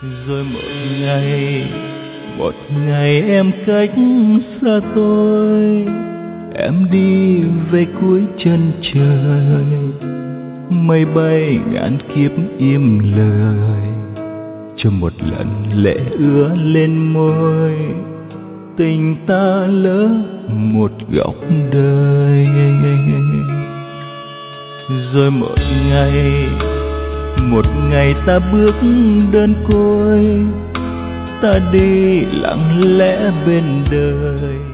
Rồi một ngày em cách xa tôi, em đi về cuối chân trời, mây bay ngàn kiếp im lời, cho một lần lệ ứa lên môi, tình ta lỡ một góc đời. Rồi một ngày ta bước đơn côi, ta đi lặng lẽ bên đời,